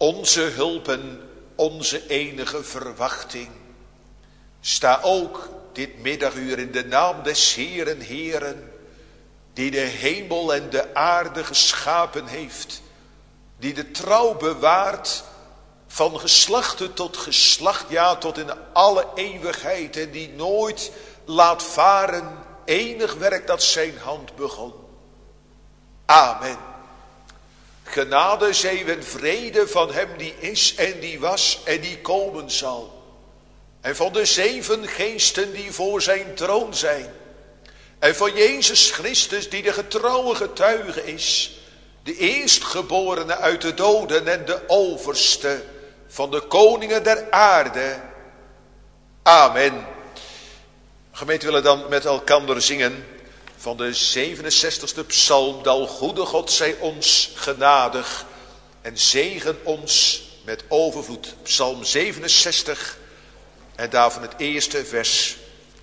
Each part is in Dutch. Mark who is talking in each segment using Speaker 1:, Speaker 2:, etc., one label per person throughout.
Speaker 1: onze hulp en onze enige verwachting. Sta ook dit middaguur in de naam des Heeren, Heeren, die de hemel en de aarde geschapen heeft, die de trouw bewaart van geslachte tot geslacht, ja tot in alle eeuwigheid, en die nooit laat varen enig werk dat zijn hand begon. Amen. Genade zij en vrede van hem die is en die was en die komen zal. En van de 7 geesten die voor zijn troon zijn. En van Jezus Christus die de getrouwe getuige is. De eerstgeborene uit de doden en de overste van de koningen der aarde. Amen. Gemeente, willen dan met elkander zingen van de 67ste psalm. Dal goede God zij ons genadig en zegen ons met overvloed. Psalm 67 en daarvan het eerste vers.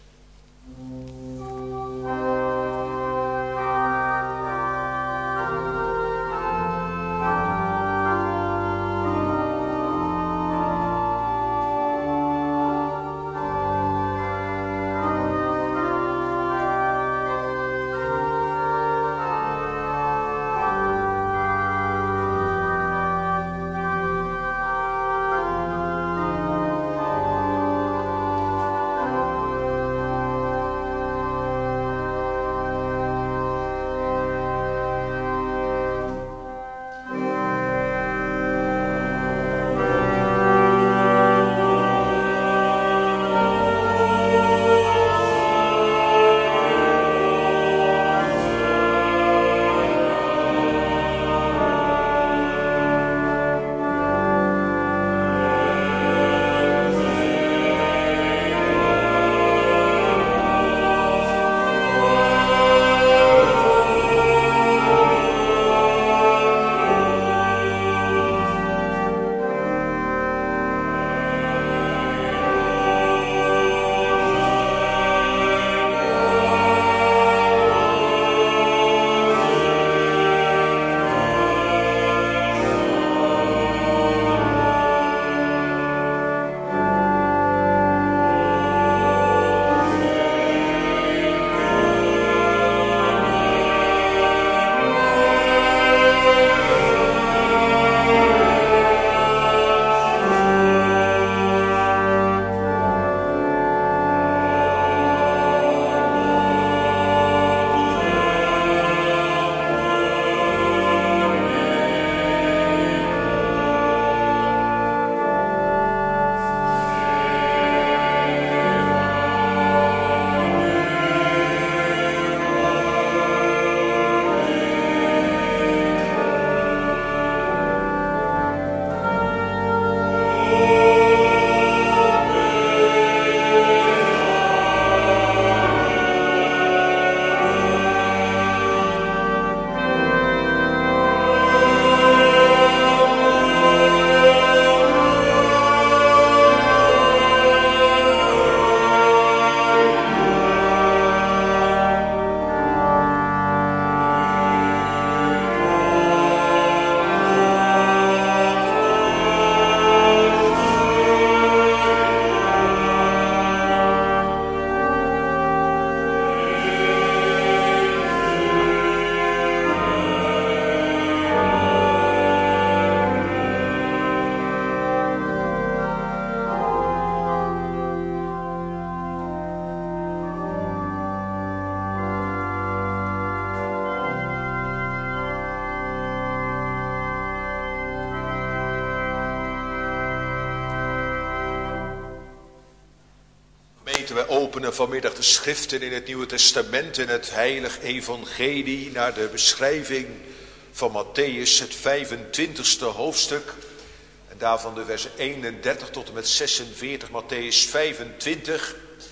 Speaker 1: Wij openen vanmiddag de schriften in het Nieuwe Testament, in het Heilig Evangelie, naar de beschrijving van Mattheüs, het 25ste hoofdstuk. En daarvan de versen 31 tot en met 46, Mattheüs 25.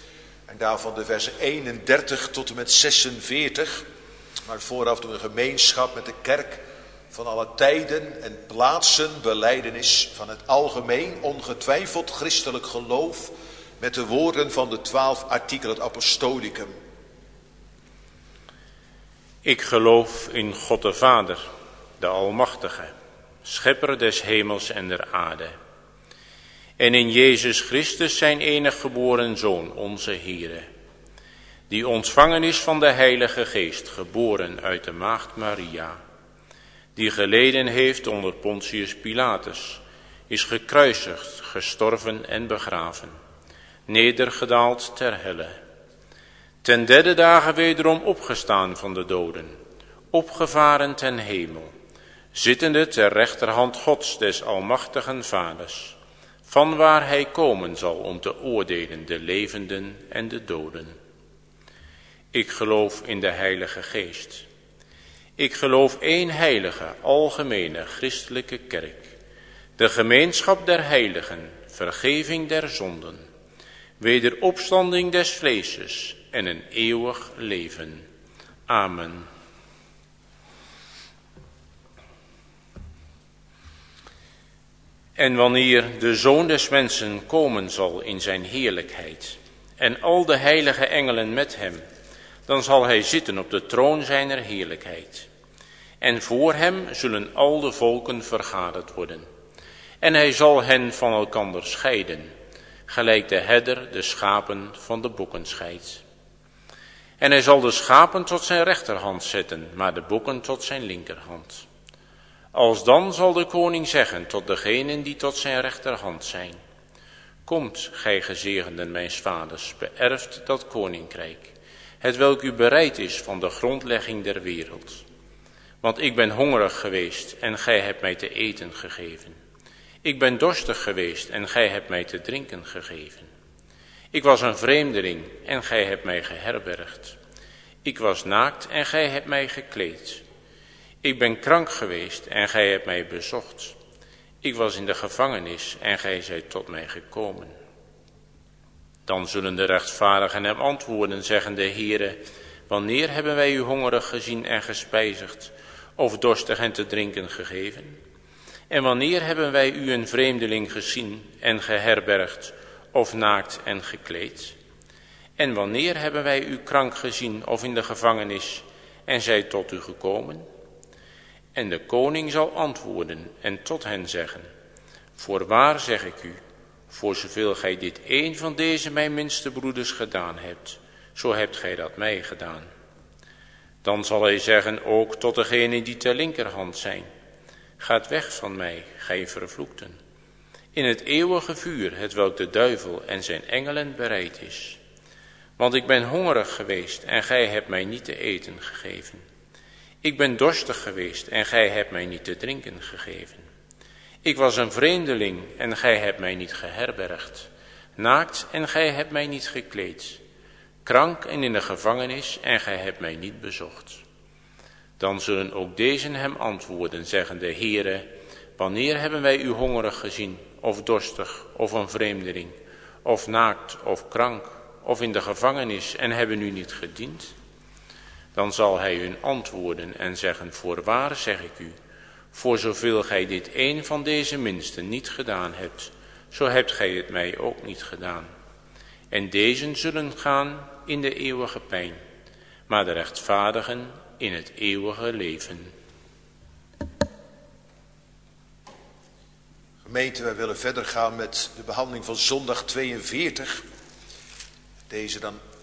Speaker 1: En daarvan de versen 31 tot en met 46. Maar vooraf doen we gemeenschap met de kerk van alle tijden en plaatsen, belijdenis van het algemeen, ongetwijfeld christelijk geloof, met de woorden van de 12 artikelen, het apostolicum.
Speaker 2: Ik geloof in God de Vader, de Almachtige, schepper des hemels en der aarde. En in Jezus Christus zijn enig geboren Zoon, onze Heere, die ontvangen is van de Heilige Geest, geboren uit de maagd Maria, die geleden heeft onder Pontius Pilatus, is gekruisigd, gestorven en begraven, nedergedaald ter helle, ten derde dagen wederom opgestaan van de doden, opgevaren ten hemel, zittende ter rechterhand Gods des almachtigen Vaders, vanwaar hij komen zal om te oordelen de levenden en de doden. Ik geloof in de Heilige Geest. Ik geloof één heilige, algemene, christelijke kerk, de gemeenschap der heiligen, vergeving der zonden, wederopstanding des vleeses en een eeuwig leven. Amen. En wanneer de Zoon des Mensen komen zal in zijn heerlijkheid en al de heilige engelen met hem, dan zal hij zitten op de troon zijner heerlijkheid. En voor hem zullen al de volken vergaderd worden. En hij zal hen van elkander scheiden, gelijk de herder de schapen van de bokken scheidt. En hij zal de schapen tot zijn rechterhand zetten, maar de bokken tot zijn linkerhand. Alsdan zal de koning zeggen tot degenen die tot zijn rechterhand zijn: Komt, gij gezegenden mijns vaders, beërft dat koninkrijk, hetwelk u bereid is van de grondlegging der wereld. Want ik ben hongerig geweest en gij hebt mij te eten gegeven. Ik ben dorstig geweest en gij hebt mij te drinken gegeven. Ik was een vreemdeling en gij hebt mij geherbergd. Ik was naakt en gij hebt mij gekleed. Ik ben krank geweest en gij hebt mij bezocht. Ik was in de gevangenis en gij zijt tot mij gekomen. Dan zullen de rechtvaardigen hem antwoorden, zeggende: Heere, wanneer hebben wij u hongerig gezien en gespijzigd, of dorstig en te drinken gegeven? En wanneer hebben wij u een vreemdeling gezien en geherbergd, of naakt en gekleed? En wanneer hebben wij u krank gezien of in de gevangenis en zijt tot u gekomen? En de koning zal antwoorden en tot hen zeggen: Voorwaar zeg ik u, voor zoveel gij dit een van deze mijn minste broeders gedaan hebt, zo hebt gij dat mij gedaan. Dan zal hij zeggen ook tot degenen die ter linkerhand zijn: Gaat weg van mij, gij vervloekten, in het eeuwige vuur, hetwelk de duivel en zijn engelen bereid is. Want ik ben hongerig geweest en gij hebt mij niet te eten gegeven. Ik ben dorstig geweest en gij hebt mij niet te drinken gegeven. Ik was een vreemdeling en gij hebt mij niet geherbergd. Naakt en gij hebt mij niet gekleed. Krank en in de gevangenis en gij hebt mij niet bezocht. Dan zullen ook dezen hem antwoorden, zeggende: Heere, wanneer hebben wij u hongerig gezien, of dorstig, of een vreemdeling, of naakt, of krank, of in de gevangenis en hebben u niet gediend? Dan zal hij hun antwoorden en zeggen: Voorwaar zeg ik u, voor zoveel gij dit een van deze minsten niet gedaan hebt, zo hebt gij het mij ook niet gedaan. En dezen zullen gaan in de eeuwige pijn, maar de rechtvaardigen in het eeuwige leven.
Speaker 1: Gemeente, wij willen verder gaan met de behandeling van zondag 42. Deze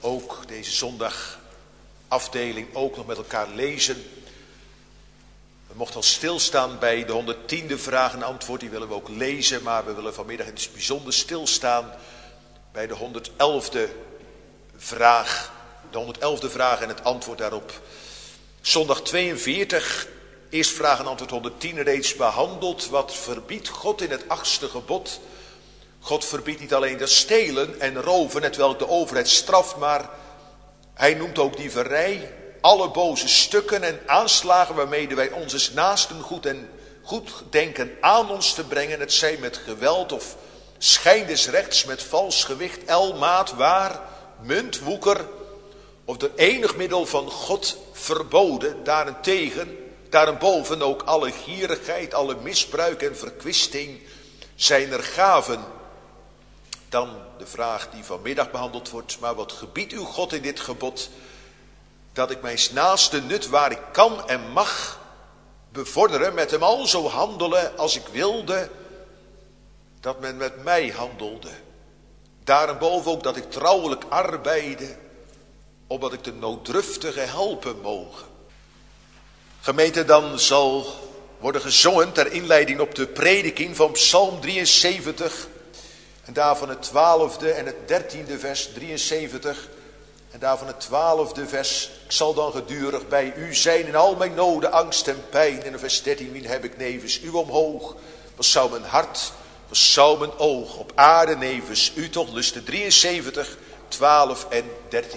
Speaker 1: zondagafdeling ook nog met elkaar lezen. We mochten al stilstaan bij de 110e vraag en antwoord, die willen we ook lezen. Maar we willen vanmiddag in het bijzonder stilstaan bij de 111e vraag. De 111e vraag en het antwoord daarop. Zondag 42, eerst vraag en antwoord 110 reeds behandeld. Wat verbiedt God in het 8e gebod? God verbiedt niet alleen dat stelen en roven, hetwelk de overheid straft, maar hij noemt ook dieverij, alle boze stukken en aanslagen waarmee wij onze naasten goed denken aan ons te brengen. Het zij met geweld of schijn des rechts, met vals gewicht, maat, waar, munt, woeker of door enig middel van God verboden. Daarenboven ook alle gierigheid, alle misbruik en verkwisting zijn er gaven. Dan de vraag die vanmiddag behandeld wordt: maar wat gebiedt uw God in dit gebod? Dat ik mijn naaste nut waar ik kan en mag bevorderen, met hem al zo handelen als ik wilde, dat men met mij handelde. Daarenboven ook dat ik trouwelijk arbeide, opdat ik de nooddruftige helpen mogen. Gemeente, dan zal worden gezongen ter inleiding op de prediking van Psalm 73. En daarvan het 12e en het 13e vers 73. En daarvan het 12e vers. Ik zal dan gedurig bij u zijn in al mijn noden, angst en pijn. En in vers 13, wien heb ik nevens u omhoog. Wat zou mijn hart, wat zou mijn oog op aarde nevens u toch lusten. 73, 12 en 13.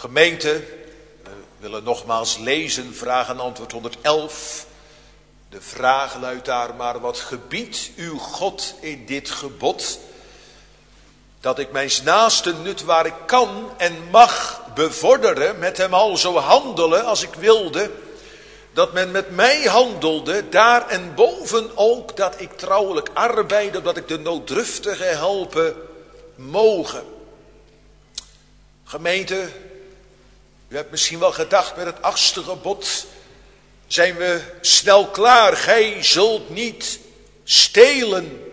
Speaker 1: Gemeente, we willen nogmaals lezen, vraag en antwoord 111. De vraag luidt daar: maar wat gebiedt uw God in dit gebod? Dat ik mijn naaste nut waar ik kan en mag bevorderen, met hem al zo handelen als ik wilde. Dat men met mij handelde, daar en boven ook dat ik trouwelijk arbeide, dat ik de nooddruftige helpen mogen. Gemeente, u hebt misschien wel gedacht, met het 8e gebod zijn we snel klaar. Gij zult niet stelen.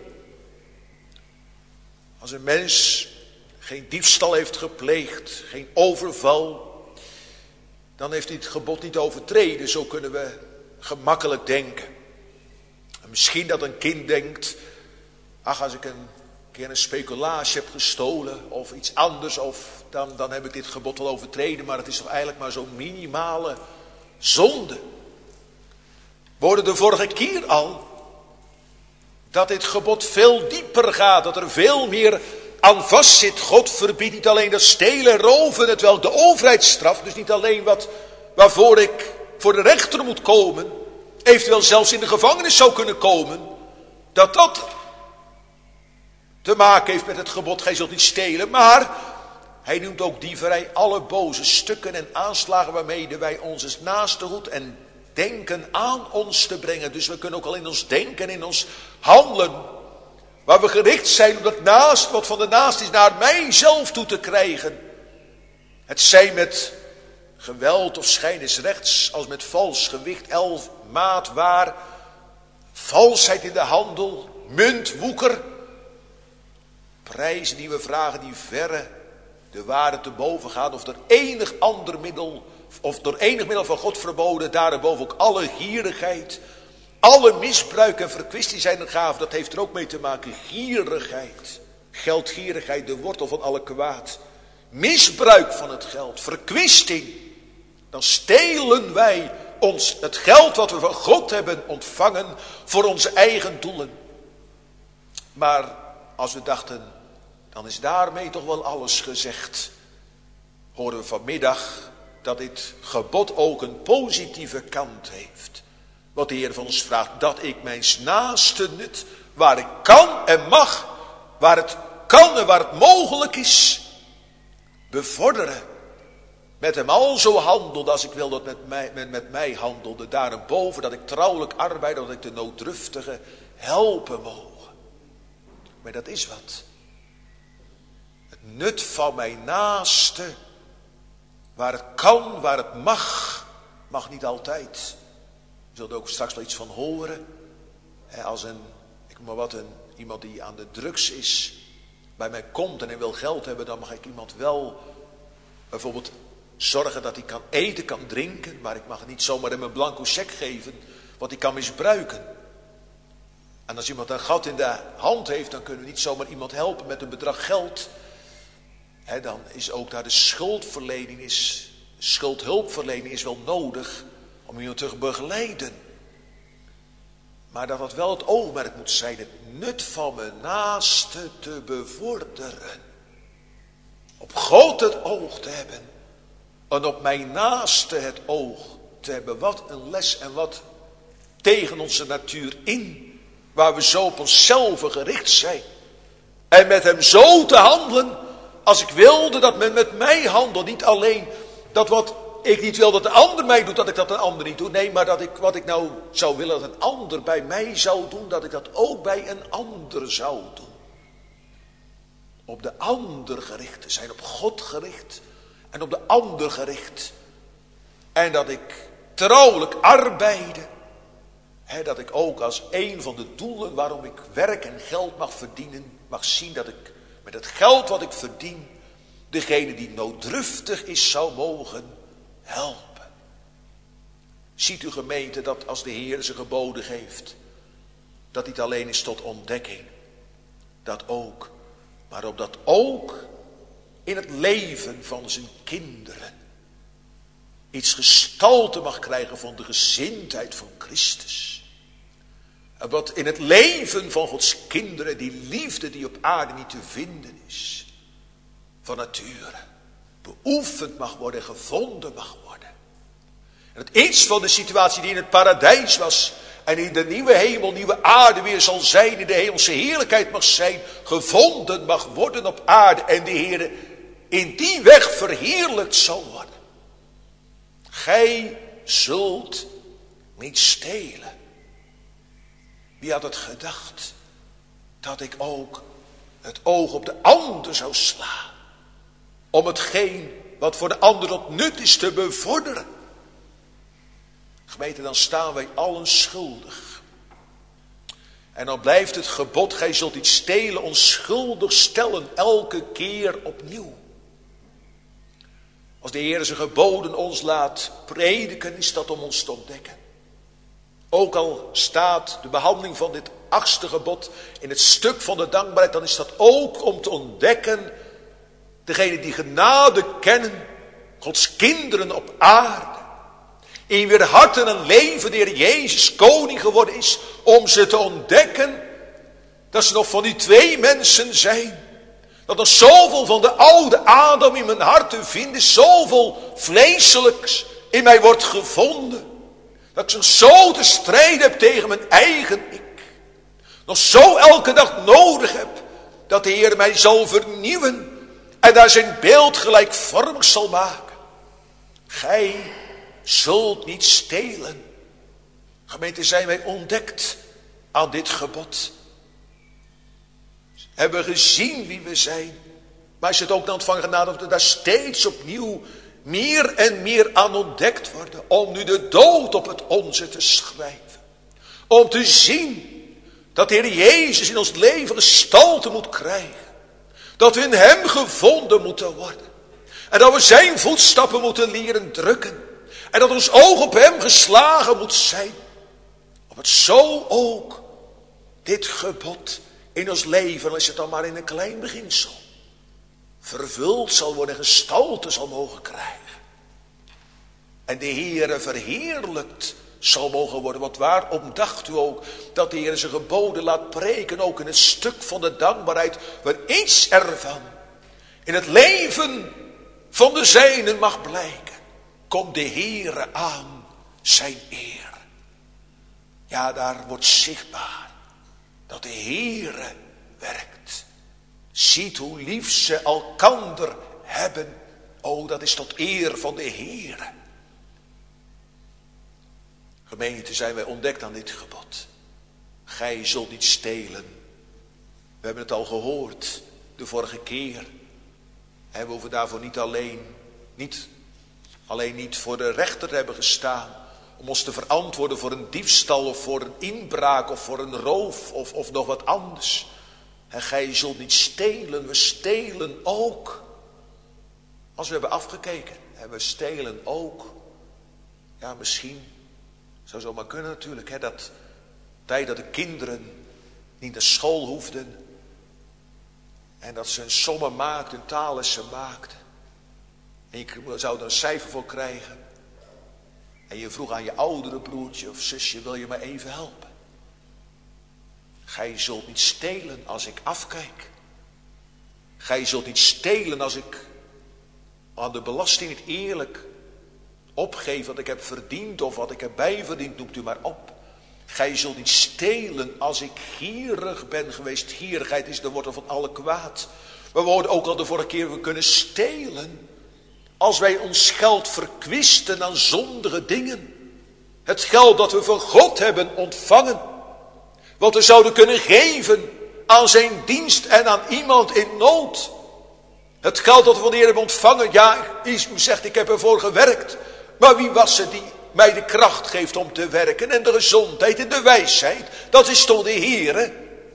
Speaker 1: Als een mens geen diefstal heeft gepleegd, geen overval, dan heeft hij het gebod niet overtreden. Zo kunnen we gemakkelijk denken. En misschien dat een kind denkt: ach, als ik een keer een speculatie heb gestolen of iets anders, dan heb ik dit gebod wel overtreden. Maar het is toch eigenlijk maar zo'n minimale zonde. We hoorden de vorige keer al dat dit gebod veel dieper gaat, dat er veel meer aan vastzit. God verbiedt niet alleen dat stelen en roven, hetwelk de overheid straft, dus niet alleen waarvoor ik voor de rechter moet komen, eventueel zelfs in de gevangenis zou kunnen komen, dat te maken heeft met het gebod: gij zult niet stelen. Maar hij noemt ook dieverij, alle boze stukken en aanslagen waarmee wij ons naaste goed en denken aan ons te brengen. Dus we kunnen ook al in ons denken, in ons handelen, waar we gericht zijn om dat naast, wat van de naast is, naar mijzelf toe te krijgen. Het zij met geweld of schijn is rechts, als met vals gewicht, maat waar, valsheid in de handel, muntwoeker, prijzen die we vragen die verre de waarde te boven gaan, of door enig ander middel, of door enig middel van God verboden, daarboven ook alle gierigheid, alle misbruik en verkwisting zijn een gave. Dat heeft er ook mee te maken. Gierigheid, geldgierigheid, de wortel van alle kwaad. Misbruik van het geld, verkwisting. Dan stelen wij ons het geld wat we van God hebben ontvangen voor onze eigen doelen. Maar als we dachten, dan is daarmee toch wel alles gezegd, horen we vanmiddag dat dit gebod ook een positieve kant heeft. Wat de Heer van ons vraagt: dat ik mijn naaste nut, waar ik kan en mag, waar het kan en waar het mogelijk is, bevorderen. Met hem al zo handelde als ik wil dat men met mij handelde. Daarboven dat ik trouwelijk arbeid, dat ik de nooddruftige helpen mogen. Maar dat is wat. Het nut van mijn naaste, waar het kan, waar het mag niet altijd. Je zult er ook straks wel iets van horen. Als iemand die aan de drugs is, bij mij komt en hij wil geld hebben, dan mag ik iemand wel bijvoorbeeld zorgen dat hij kan eten, kan drinken. Maar ik mag niet zomaar hem een blanco cheque geven, want hij kan misbruiken. En als iemand een gat in de hand heeft, dan kunnen we niet zomaar iemand helpen met een bedrag geld. Dan is ook daar de schuldhulpverlening is wel nodig om iemand te begeleiden. Maar dat wel het oogmerk moet zijn, het nut van mijn naaste te bevorderen. Op God het oog te hebben. En op mijn naaste het oog te hebben. Wat een les en wat tegen onze natuur in. Waar we zo op onszelf gericht zijn. En met hem zo te handelen. Als ik wilde dat men met mij handelt. Niet alleen dat wat ik niet wil dat de ander mij doet, dat ik dat een ander niet doe. Nee, maar dat wat ik nou zou willen dat een ander bij mij zou doen, dat ik dat ook bij een ander zou doen. Op de ander gericht te zijn, op God gericht en op de ander gericht. En dat ik trouwelijk arbeide. Dat ik ook als een van de doelen waarom ik werk en geld mag verdienen, mag zien dat ik met het geld wat ik verdien, degene die nooddruftig is zou mogen helpen. Ziet u gemeente dat als de Heer zijn geboden geeft, dat niet alleen is tot ontdekking, dat ook, maar opdat ook in het leven van zijn kinderen iets gestalte mag krijgen van de gezindheid van Christus. En wat in het leven van Gods kinderen die liefde die op aarde niet te vinden is, van nature, beoefend mag worden, gevonden mag worden. En dat iets van de situatie die in het paradijs was en in de nieuwe hemel, nieuwe aarde weer zal zijn, in de hemelse heerlijkheid mag zijn, gevonden mag worden op aarde en de Heer in die weg verheerlijkt zal worden. Gij zult niet stelen. Wie had het gedacht dat ik ook het oog op de ander zou slaan, om hetgeen wat voor de ander tot nut is te bevorderen. Gemeente, dan staan wij allen schuldig. En dan blijft het gebod, gij zult niet stelen, ons schuldig stellen elke keer opnieuw. Als de Heer zijn geboden ons laat prediken, is dat om ons te ontdekken. Ook al staat de behandeling van dit 8e gebod in het stuk van de dankbaarheid, dan is dat ook om te ontdekken, degenen die genade kennen, Gods kinderen op aarde, in wier harten en leven de Heer Jezus koning geworden is, om ze te ontdekken dat ze nog van die 2 mensen zijn. Dat er zoveel van de oude Adam in mijn hart te vinden is, zoveel vleeselijks in mij wordt gevonden. Dat ik nog zo te strijden heb tegen mijn eigen ik. Nog zo elke dag nodig heb dat de Heer mij zal vernieuwen en daar zijn beeld gelijkvormig zal maken. Gij zult niet stelen. Gemeente, zijn wij ontdekt aan dit gebod. Hebben we gezien wie we zijn. Maar is het ook dan van genade dat we daar steeds opnieuw meer en meer aan ontdekt worden. Om nu de dood op het onze te schrijven. Om te zien dat de Heer Jezus in ons leven gestalte moet krijgen. Dat we in hem gevonden moeten worden. En dat we zijn voetstappen moeten leren drukken. En dat ons oog op hem geslagen moet zijn. Op het zo ook dit gebod in ons leven, als het dan maar in een klein beginsel, vervuld zal worden en gestalte zal mogen krijgen. En de Heere verheerlijkt zal mogen worden. Want waarom dacht u ook dat de Heer zijn geboden laat preken, ook in het stuk van de dankbaarheid, waar iets ervan in het leven van de zijnen mag blijken. Komt de Heere aan zijn eer. Ja, daar wordt zichtbaar dat de Heere werkt. Ziet hoe lief ze elkander hebben. O, dat is tot eer van de Heere. Gemeente, zijn wij ontdekt aan dit gebod. Gij zult niet stelen. We hebben het al gehoord de vorige keer. En we hoeven daarvoor niet voor de rechter hebben gestaan. Om ons te verantwoorden voor een diefstal of voor een inbraak of voor een roof of nog wat anders. En gij zult niet stelen, we stelen ook. Als we hebben afgekeken en we stelen ook. Ja, misschien zou zomaar kunnen natuurlijk. Hè, dat tijd dat de kinderen niet naar school hoefden. En dat ze hun sommen maakten, hun taallessen maakten. En je zou er een cijfer voor krijgen. En je vroeg aan je oudere broertje of zusje, wil je me even helpen? Gij zult niet stelen als ik afkijk. Gij zult niet stelen als ik aan de belasting niet eerlijk opgeef wat ik heb verdiend of wat ik heb bijverdiend, noemt u maar op. Gij zult niet stelen als ik gierig ben geweest. Gierigheid is de wortel van alle kwaad. We hoorden ook al de vorige keer, we kunnen stelen als wij ons geld verkwisten aan zondige dingen. Het geld dat we van God hebben ontvangen. Wat we zouden kunnen geven aan zijn dienst en aan iemand in nood. Het geld dat we van de Heer hebben ontvangen. Ja, u zegt ik heb ervoor gewerkt. Maar wie was het die mij de kracht geeft om te werken? En de gezondheid en de wijsheid. Dat is toch de Heer.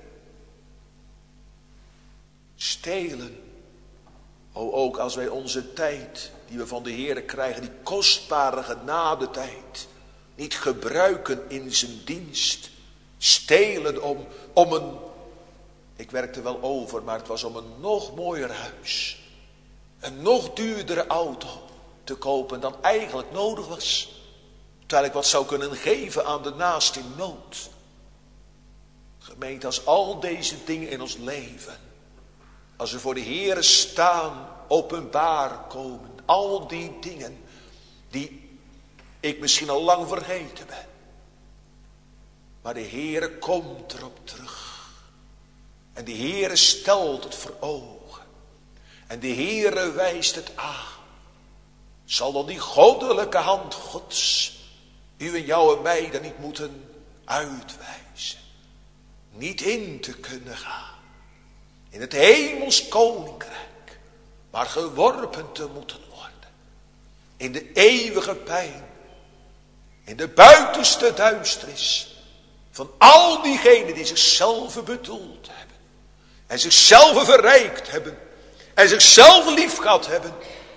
Speaker 1: Stelen. O, ook als wij onze tijd die we van de Heer krijgen, die kostbare genadetijd, niet gebruiken in zijn dienst. Stelen om een, ik werkte wel over, maar het was om een nog mooier huis. Een nog duurdere auto te kopen dan eigenlijk nodig was. Terwijl ik wat zou kunnen geven aan de naast in nood. Gemeente, als al deze dingen in ons leven als we voor de Heere staan, openbaar komen. Al die dingen die ik misschien al lang vergeten ben. Maar de Heere komt erop terug. En de Heere stelt het voor ogen. En de Heere wijst het aan. Zal dan die goddelijke hand Gods u en jou en mij dan niet moeten uitwijzen? Niet in te kunnen gaan. In het hemels koninkrijk. Maar geworpen te moeten worden. In de eeuwige pijn. In de buitenste duisternis. Van al diegenen die zichzelf bedoeld hebben. En zichzelf verrijkt hebben. En zichzelf lief gehad hebben.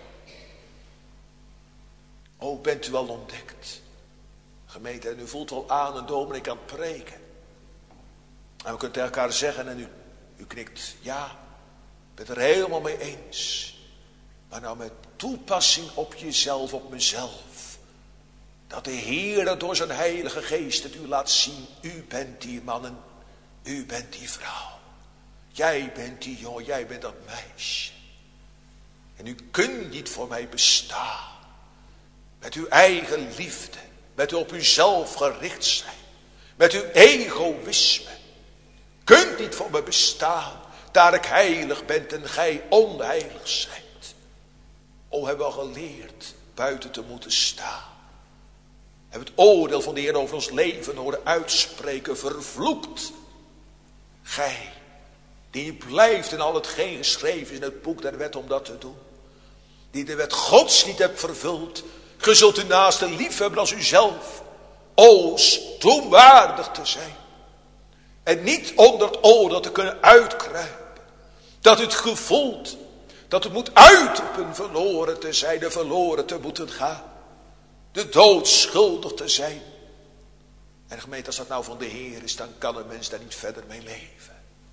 Speaker 1: O, bent u al ontdekt? Gemeente, en u voelt wel aan een dominee kan preken. En we kunnen tegen elkaar zeggen en u knikt ja. Ik ben het er helemaal mee eens. Maar nou met toepassing op jezelf, op mezelf. Dat de Heer door zijn heilige geest het u laat zien. U bent die man en u bent die vrouw. Jij bent die jongen, jij bent dat meisje. En u kunt niet voor mij bestaan. Met uw eigen liefde. Met uw op uzelf gericht zijn. Met uw egoïsme. Kunt niet voor me bestaan. Daar ik heilig ben en gij onheilig zijt. O, hebben we al geleerd buiten te moeten staan. Hebben het oordeel van de Heer over ons leven horen uitspreken. Vervloekt. Gij. Die blijft in al hetgeen geschreven is in het boek der wet om dat te doen. Die de wet Gods niet hebt vervuld. Ge zult uw naaste lief hebben als uzelf. O, stoomwaardig te zijn. En niet onder het oordeel te kunnen uitkruipen. Dat u het gevoelt. Dat het moet uitoefenen verloren te zijn. En verloren te moeten gaan. De dood schuldig te zijn. En gemeente, als dat nou van de Heer is, dan kan een mens daar niet verder mee leven.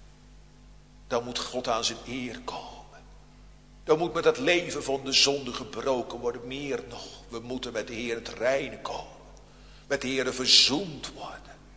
Speaker 1: Dan moet God aan zijn eer komen. Dan moet met het leven van de zonde gebroken worden. Meer nog, we moeten met de Heer het reine komen. Met de Heer verzoend worden.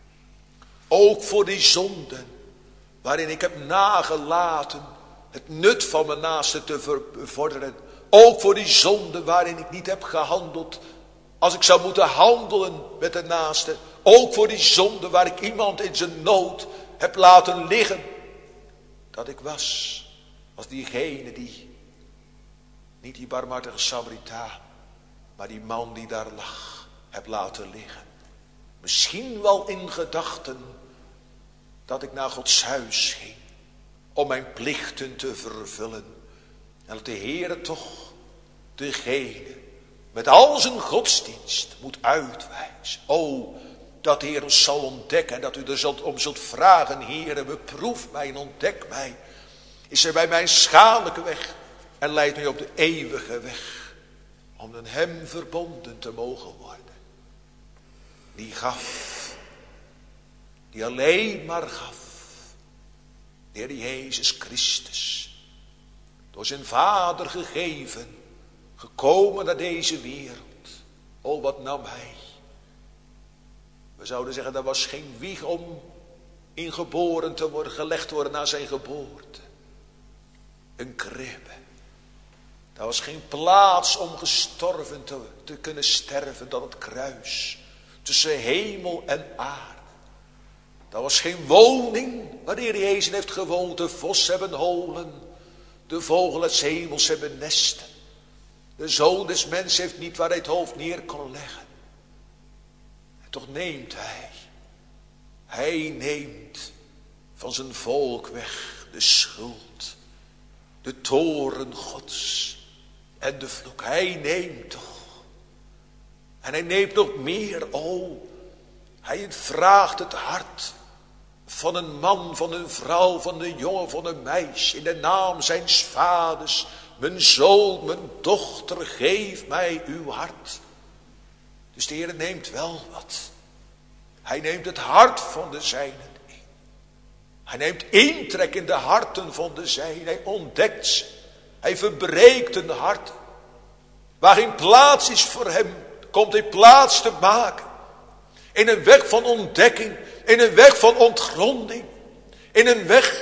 Speaker 1: Ook voor die zonden waarin ik heb nagelaten het nut van mijn naaste te bevorderen. Ook voor die zonden waarin ik niet heb gehandeld als ik zou moeten handelen met de naaste. Ook voor die zonden waar ik iemand in zijn nood heb laten liggen. Dat ik was als diegene die, niet die barmhartige Samaritaan, maar die man die daar lag, heb laten liggen. Misschien wel in gedachten dat ik naar Gods huis ging om mijn plichten te vervullen. En dat de Heere toch degene met al zijn godsdienst moet uitwijzen. O, dat de Heer ons zal ontdekken en dat u er om zult vragen. Heere, beproef mij en ontdek mij. Is er bij mij schadelijke weg en leidt mij op de eeuwige weg. Om met hem verbonden te mogen worden. Die gaf. Die alleen maar gaf. De Heer Jezus Christus. Door zijn Vader gegeven. Gekomen naar deze wereld. O, wat nam hij. We zouden zeggen, dat was geen wieg om in geboren te worden, gelegd worden na zijn geboorte. Een kribbe. Dat was geen plaats om gestorven te kunnen sterven dan het kruis. Tussen hemel en aarde. Dat was geen woning waar de Heer Jezus heeft gewoond. De vos hebben holen. De vogel uit hemels hebben nesten. De Zoon des Mens heeft niet waar hij het hoofd neer kon leggen. En toch neemt hij. Hij neemt van zijn volk weg de schuld. De toorn Gods. En de vloek. Hij neemt toch. En hij neemt nog meer. O, hij vraagt het hart van een man, van een vrouw, van een jongen, van een meisje. In de naam zijns vaders. Mijn zoon, mijn dochter, geef mij uw hart. Dus de Heer neemt wel wat. Hij neemt het hart van de zijnen in. Hij neemt intrek in de harten van de zijnen. Hij ontdekt ze. Hij verbreekt een hart. Waar geen plaats is voor hem, komt hij plaats te maken. In een weg van ontdekking. In een weg van ontgronding. In een weg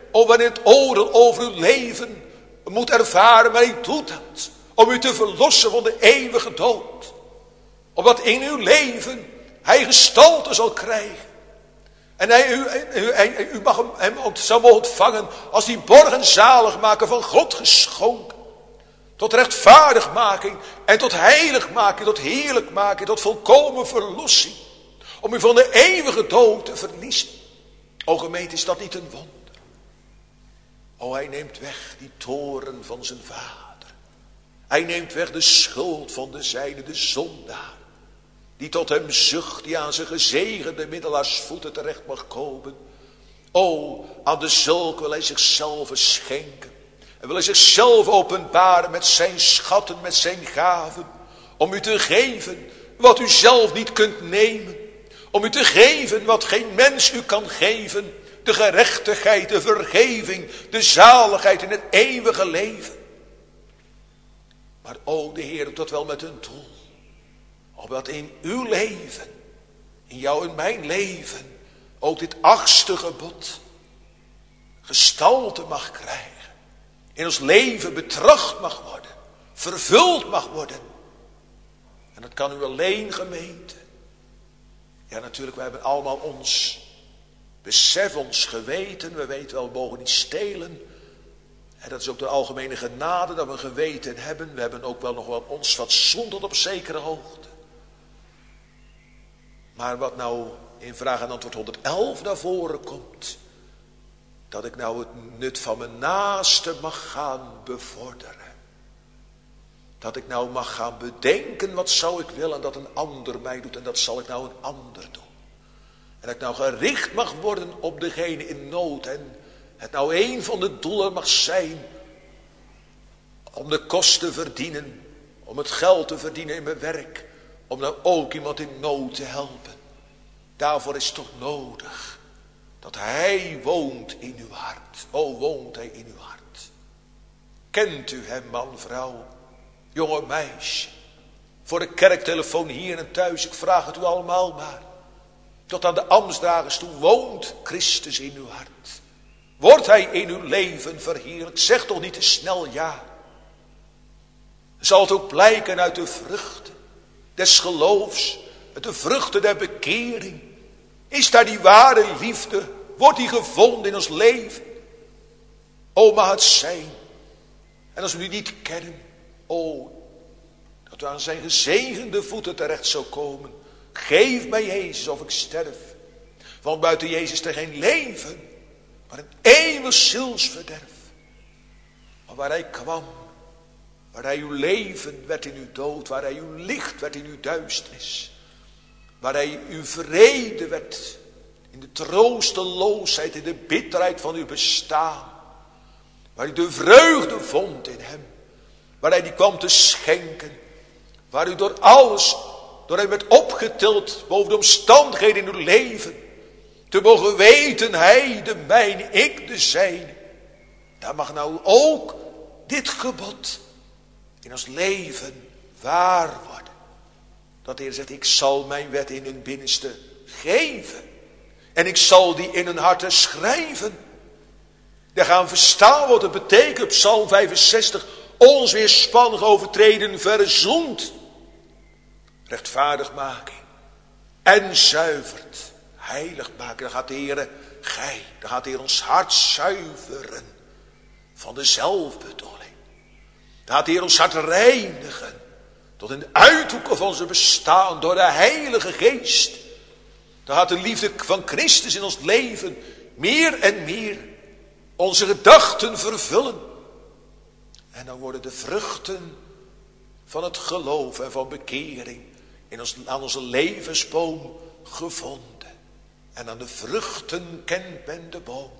Speaker 1: wanneer het oordeel over uw leven moet ervaren, maar hij doet dat om u te verlossen van de eeuwige dood. Omdat in uw leven hij gestalte zal krijgen. En u mag hem ook zo ontvangen als die borg en zaligmaker van God geschonken. Tot rechtvaardigmaking en tot heiligmaking, tot heerlijkmaking, tot volkomen verlossing. Om u van de eeuwige dood te verliezen. O gemeente, is dat niet een wonder? O, hij neemt weg die toorn van zijn vader. Hij neemt weg de schuld van de zijne, de zondaar. Die tot hem zucht, die aan zijn gezegende middelaarsvoeten terecht mag komen. O, aan de zulke wil hij zichzelf schenken. En wil hij zichzelf openbaren met zijn schatten, met zijn gaven. Om u te geven wat u zelf niet kunt nemen. Om u te geven wat geen mens u kan geven. De gerechtigheid, de vergeving, de zaligheid in het eeuwige leven. Maar o, de Heer doet dat wel met een doel. Opdat in uw leven, in jou en mijn leven, ook dit 8e gebod gestalte mag krijgen. In ons leven betracht mag worden, vervuld mag worden. En dat kan u alleen, gemeente. Ja, natuurlijk, wij hebben allemaal ons besef, ons geweten. We weten wel, we mogen niet stelen. En dat is ook de algemene genade dat we een geweten hebben. We hebben ook wel nog wel ons fatsoen tot op zekere hoogte. Maar wat nou in vraag en antwoord 111 naar voren komt. Dat ik nou het nut van mijn naaste mag gaan bevorderen. Dat ik nou mag gaan bedenken wat zou ik willen dat een ander mij doet. En dat zal ik nou een ander doen. En dat ik nou gericht mag worden op degene in nood. En het nou een van de doelen mag zijn. Om de kost te verdienen. Om het geld te verdienen in mijn werk. Om nou ook iemand in nood te helpen. Daarvoor is het toch nodig. Dat hij woont in uw hart. O, woont hij in uw hart. Kent u hem, man, vrouw, jonge meisje. Voor de kerktelefoon hier en thuis. Ik vraag het u allemaal maar. Tot aan de ambtsdagen toe woont Christus in uw hart. Wordt hij in uw leven verheerlijkt. Zeg toch niet te snel ja. Zal het ook blijken uit de vruchten des geloofs. Uit de vruchten der bekering. Is daar die ware liefde? Wordt die gevonden in ons leven? O, mag het zijn. En als we die niet kennen. O, dat we aan zijn gezegende voeten terecht zou komen. Geef mij Jezus of ik sterf. Want buiten Jezus er geen leven. Maar een eeuwig zielsverderf. Maar waar hij kwam. Waar hij uw leven werd in uw dood. Waar hij uw licht werd in uw duisternis. Waar hij uw vrede werd. In de troosteloosheid. In de bitterheid van uw bestaan. Waar u de vreugde vond in hem. Waar hij die kwam te schenken. Waar u door alles. Door hem werd opgetild. Boven de omstandigheden in uw leven. Te mogen weten. Hij de mijne. Ik de zijne. Daar mag nou ook dit gebod. In ons leven waar worden. Dat de Heer zegt, ik zal mijn wet in hun binnenste geven. En ik zal die in hun harten schrijven. Daar gaan verstaan wat het betekent. Psalm 65. Ons weerspannig overtreden verzoent. Rechtvaardigmaking. En zuivert. Heilig maken. Dan gaat de Heer, dan gaat de Heer ons hart zuiveren. Van de zelfbedoeling. Dan gaat de Heer ons hart reinigen. Tot in de uithoeken van zijn bestaan. Door de Heilige Geest. Dan gaat de liefde van Christus in ons leven. Meer en meer. Onze gedachten vervullen. En dan worden de vruchten. Van het geloof en van bekering. Aan onze levensboom gevonden. En aan de vruchten kent men de boom.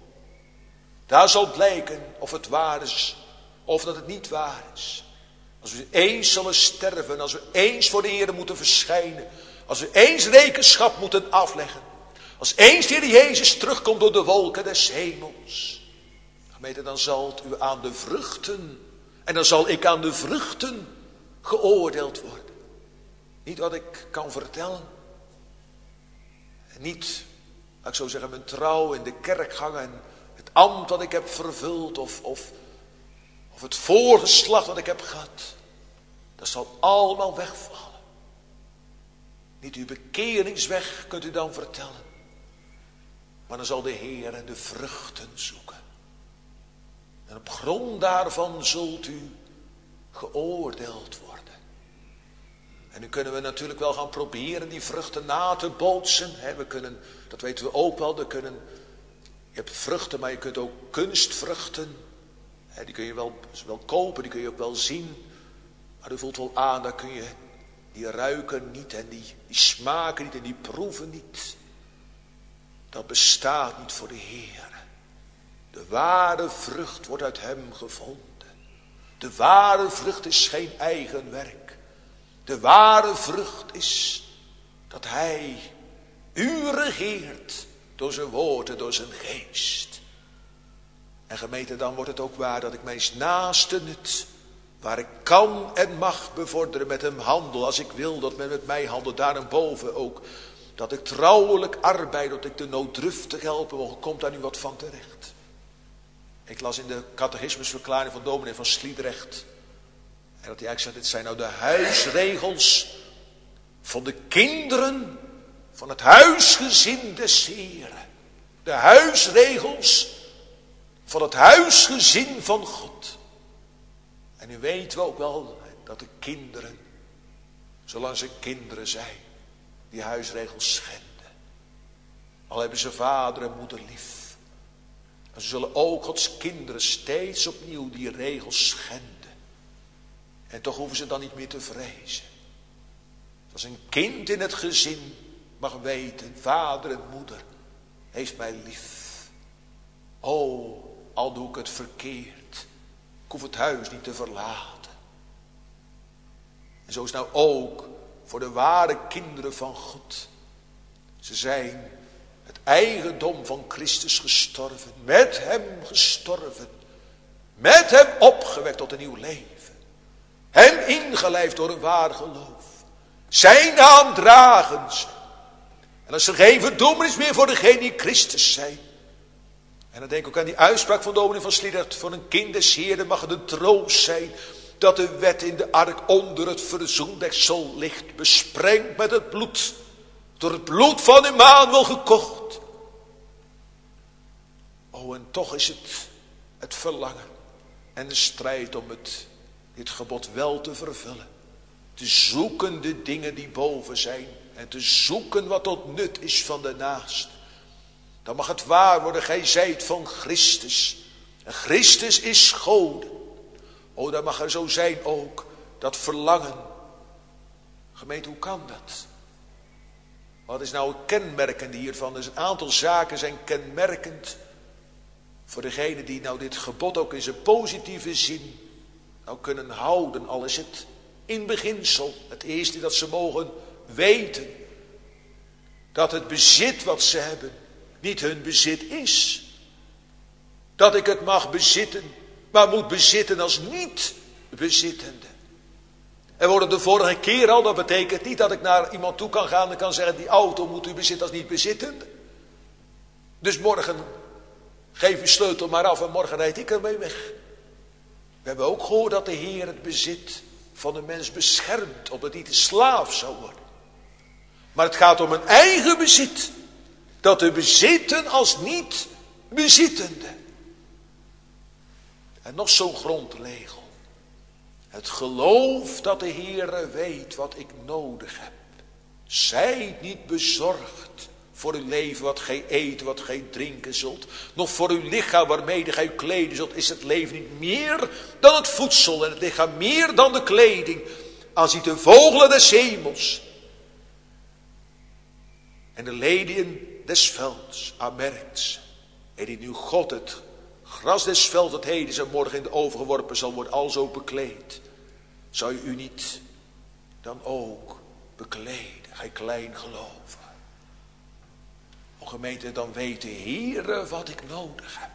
Speaker 1: Daar zal blijken of het waar is. Of dat het niet waar is. Als we eens zullen sterven. Als we eens voor de Heer moeten verschijnen. Als we eens rekenschap moeten afleggen. Als eens de Heer Jezus terugkomt door de wolken des hemels. Gemeente, dan zal het u aan de vruchten. En dan zal ik aan de vruchten geoordeeld worden. Niet wat ik kan vertellen. En niet, laat ik zo zeggen, mijn trouw in de kerkgang het ambt dat ik heb vervuld of het voorgeslacht dat ik heb gehad. Dat zal allemaal wegvallen. Niet uw bekeringsweg kunt u dan vertellen. Maar dan zal de Heer de vruchten zoeken. En op grond daarvan zult u geoordeeld worden. En nu kunnen we natuurlijk wel gaan proberen die vruchten na te bootsen. We kunnen, dat weten we ook wel, je hebt vruchten, maar je kunt ook kunstvruchten. Die kun je wel kopen, die kun je ook wel zien. Maar u voelt wel aan, daar kun je die ruiken niet en die smaken niet en die proeven niet. Dat bestaat niet voor de Heer. De ware vrucht wordt uit hem gevonden. De ware vrucht is geen eigen werk. De ware vrucht is dat hij u regeert door zijn woord en door zijn geest. En gemeente, dan wordt het ook waar dat ik mijn naaste nut, waar ik kan en mag bevorderen, met hem handel. Als ik wil dat men met mij handelt, daarboven ook. Dat ik trouwelijk arbeid, dat ik de nooddruftig helpen mogen. Komt daar nu wat van terecht? Ik las in de catechismusverklaring van dominee van Sliedrecht. En dat hij eigenlijk zegt, dit zijn nou de huisregels van de kinderen van het huisgezin des Heren. De huisregels van het huisgezin van God. En nu weten we ook wel dat de kinderen, zolang ze kinderen zijn, die huisregels schenden. Al hebben ze vader en moeder lief. En ze zullen ook Gods kinderen steeds opnieuw die regels schenden. En toch hoeven ze dan niet meer te vrezen. Als een kind in het gezin mag weten, vader en moeder heeft mij lief. Oh, al doe ik het verkeerd, ik hoef het huis niet te verlaten. En zo is nou ook voor de ware kinderen van God. Ze zijn het eigendom van Christus gestorven, met hem gestorven, met hem opgewekt tot een nieuw leven. Hem ingelijfd door een waar geloof. Zijn naam dragen ze. En als er geen verdoemenis meer voor degenen die Christus zijn. En dan denk ik ook aan die uitspraak van dominee van Sliedrecht. Voor een kind des Heeren mag het een troost zijn dat de wet in de ark onder het verzoendeksel ligt, besprengd met het bloed, door het bloed van Immanuel gekocht. Oh, en toch is het verlangen en de strijd om dit gebod wel te vervullen. Te zoeken de dingen die boven zijn en te zoeken wat tot nut is van de naast. Dan mag het waar worden, gij zijt van Christus. En Christus is God. Oh, dan mag er zo zijn ook, dat verlangen. Gemeente, hoe kan dat? Wat is nou het kenmerkende hiervan? Dus een aantal zaken zijn kenmerkend voor degene die nou dit gebod ook in zijn positieve zin nou kunnen houden. Al is het in beginsel het eerste dat ze mogen weten. Dat het bezit wat ze hebben niet hun bezit is. Dat ik het mag bezitten, maar moet bezitten als niet bezittende. En we hoorden de vorige keer al, dat betekent niet dat ik naar iemand toe kan gaan en kan zeggen, die auto moet u bezitten als niet bezittende. Dus morgen geef uw sleutel maar af en morgen rijd ik ermee weg. We hebben ook gehoord dat de Heer het bezit van de mens beschermt, opdat hij de slaaf zou worden. Maar het gaat om een eigen bezit. Dat we bezitten als niet bezittende. En nog zo'n grondregel. Het geloof dat de Heere weet wat ik nodig heb. Zijt niet bezorgd voor uw leven wat gij eten, wat gij drinken zult. Nog voor uw lichaam waarmede gij u kleden zult. Is het leven niet meer dan het voedsel en het lichaam meer dan de kleding. Aanziet de vogelen des hemels. En de leliën des velds, aanmerkt ze. En die nu God het gras des velds dat heden en morgen in de oven geworpen zal worden, alzo bekleed. Zou u niet dan ook bekleden, gij klein geloven. O gemeente, dan weet de Heere wat ik nodig heb.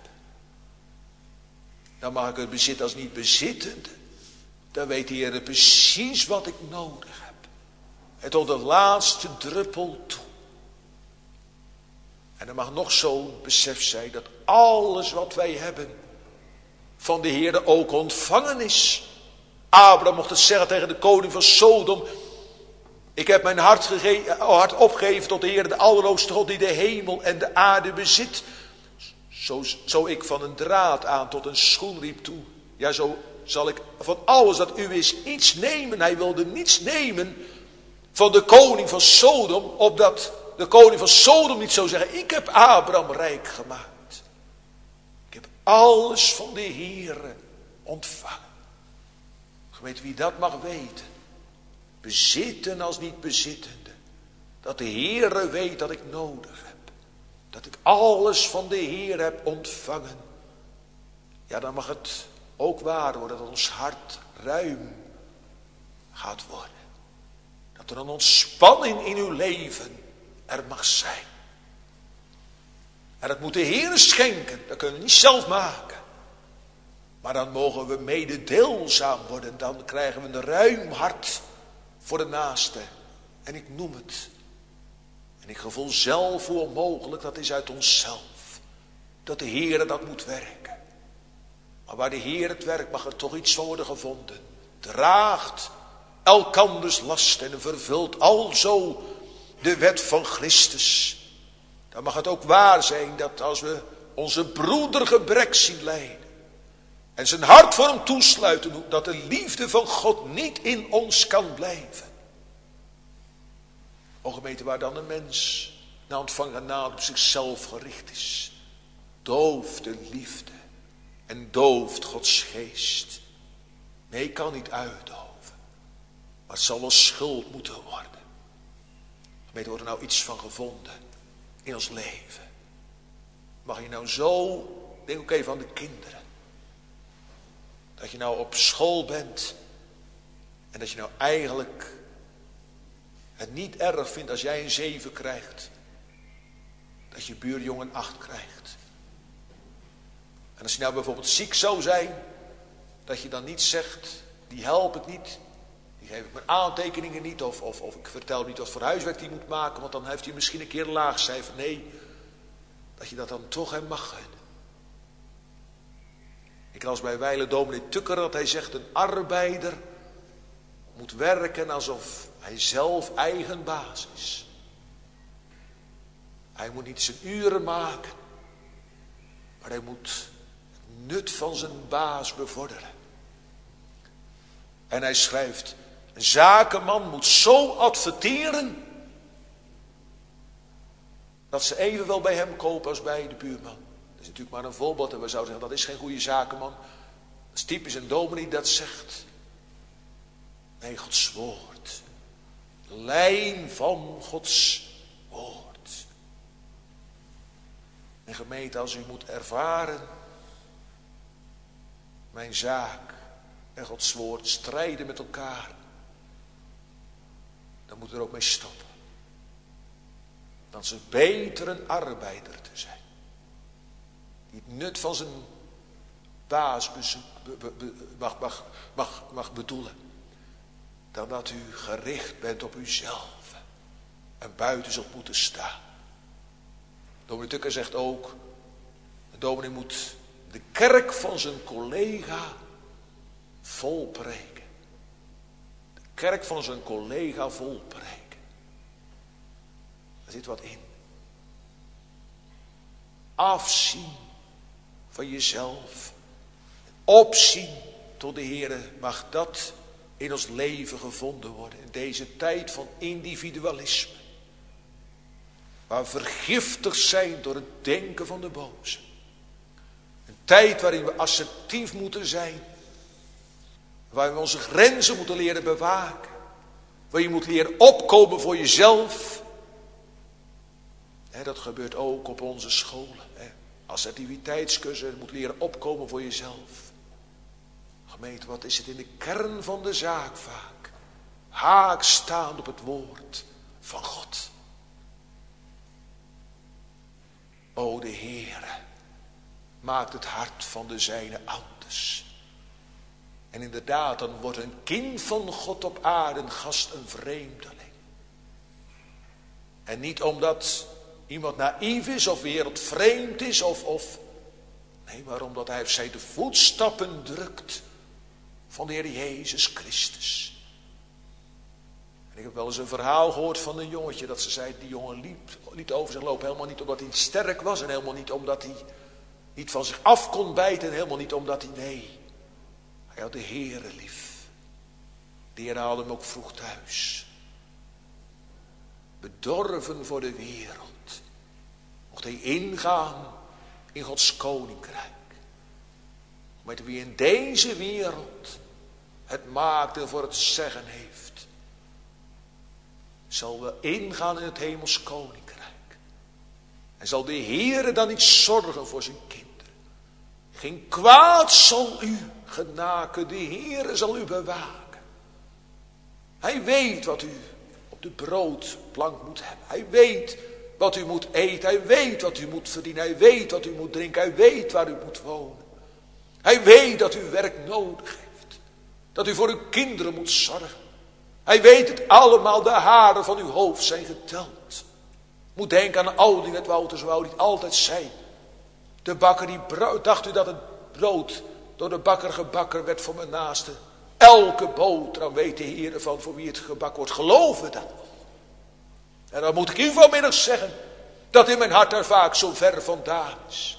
Speaker 1: Dan mag ik het bezitten als niet bezittende. Dan weet de Heere precies wat ik nodig heb. En tot de laatste druppel toe. En er mag nog zo'n besef zijn dat alles wat wij hebben van de Heere ook ontvangen is. Abraham mocht het zeggen tegen de koning van Sodom. Ik heb mijn hart opgegeven tot de Heere, de Allerhoogste God, die de hemel en de aarde bezit. Zo ik van een draad aan tot een schoenriep toe. Ja, zo zal ik van alles dat u is iets nemen. Hij wilde niets nemen van de koning van Sodom, opdat de koning van Sodom niet zou zeggen, ik heb Abraham rijk gemaakt. Ik heb alles van de Heere ontvangen. Weet wie dat mag weten? Bezitten als niet bezittende. Dat de Heere weet dat ik nodig heb. Dat ik alles van de Heer heb ontvangen. Ja, dan mag het ook waar worden dat ons hart ruim gaat worden. Dat er een ontspanning in uw leven er mag zijn. En dat moet de Heer schenken. Dat kunnen we niet zelf maken. Maar dan mogen we mededeelzaam worden. Dan krijgen we een ruim hart voor de naaste. En ik noem het. En ik gevoel zelf hoe onmogelijk dat is uit onszelf. Dat de Heer dat moet werken. Maar waar de Heer het werkt mag er toch iets van worden gevonden. Draagt elkanders last en vervult alzo de wet van Christus. Dan mag het ook waar zijn dat als we onze broeder gebrek zien lijden. En zijn hart voor hem toesluiten, dat de liefde van God niet in ons kan blijven. O gemeente, waar dan een mens na ontvang genade op zichzelf gericht is, dooft de liefde en dooft Gods geest. Nee, kan niet uitdoven, maar het zal wel schuld moeten worden. Gemeente, wordt er nou iets van gevonden in ons leven? Mag je nou zo, denk ook even aan de kinderen. Dat je nou op school bent en dat je nou eigenlijk het niet erg vindt als jij een 7 krijgt. Dat je buurjongen een 8 krijgt. En als je nou bijvoorbeeld ziek zou zijn, dat je dan niet zegt, die help ik niet. Die geef ik mijn aantekeningen niet of ik vertel niet wat voor huiswerk die moet maken, want dan heeft hij misschien een keer een laag cijfer. Nee, dat je dat dan toch hem mag gunnen. Ik las bij wijle dominee Tukker dat hij zegt, een arbeider moet werken alsof hij zelf eigen baas is. Hij moet niet zijn uren maken, maar hij moet het nut van zijn baas bevorderen. En hij schrijft, een zakenman moet zo adverteren dat ze evenwel bij hem kopen als bij de buurman. Dat is natuurlijk maar een voorbeeld en we zouden zeggen, dat is geen goede zakenman. Dat is typisch een dominee dat zegt. Nee, Gods woord. De lijn van Gods woord. En gemeente, als u moet ervaren, mijn zaak en Gods woord strijden met elkaar, dan moet er ook mee stoppen. Dan is het beter een arbeider te zijn. Die het nut van zijn baas mag bedoelen. Dan dat u gericht bent op uzelf. En buiten zult moeten staan. Dominee Tukker zegt ook. De dominee moet de kerk van zijn collega volpreken. De kerk van zijn collega volpreken. Er zit wat in. Afzien van jezelf. Opzien tot de Heere. Mag dat in ons leven gevonden worden. In deze tijd van individualisme. Waar we vergiftigd zijn door het denken van de boze. Een tijd waarin we assertief moeten zijn. Waar we onze grenzen moeten leren bewaken. Waar je moet leren opkomen voor jezelf. Dat gebeurt ook op onze scholen. Assertiviteitscursus, je moet leren opkomen voor jezelf. Gemeente, wat is het in de kern van de zaak vaak? Haak staan op het woord van God. O de Heere, maakt het hart van de zijne anders. En inderdaad, dan wordt een kind van God op aarde een gast, een vreemdeling. En niet omdat iemand naïef is of wereldvreemd is nee, maar omdat hij of zij de voetstappen drukt van de Heer Jezus Christus. En ik heb wel eens een verhaal gehoord van een jongetje dat ze zei, die jongen liet over zich lopen. Helemaal niet omdat hij sterk was en helemaal niet omdat hij niet van zich af kon bijten. En helemaal niet omdat hij had de Heere lief. De Heer haalde hem ook vroeg thuis. Bedorven voor de wereld. Mocht hij ingaan in Gods koninkrijk. Met wie in deze wereld het maakt en voor het zeggen heeft. Zal wel ingaan in het hemels koninkrijk. En zal de Heere dan niet zorgen voor zijn kinderen. Geen kwaad zal u genaken. De Heere zal u bewaken. Hij weet wat u op de broodplank moet hebben. Hij weet wat u moet eten. Hij weet wat u moet verdienen. Hij weet wat u moet drinken. Hij weet waar u moet wonen. Hij weet dat u werk nodig heeft. Dat u voor uw kinderen moet zorgen. Hij weet het allemaal. De haren van uw hoofd zijn geteld. Moet denken aan Ouding, het Wouter Zouw die het altijd zei. De bakker die dacht u dat het brood door de bakker gebakken werd voor mijn naaste. Elke boterham weet de Heer van voor wie het gebakken wordt. Geloven dat. En dan moet ik u vanmiddag zeggen dat in mijn hart er vaak zo ver vandaan is.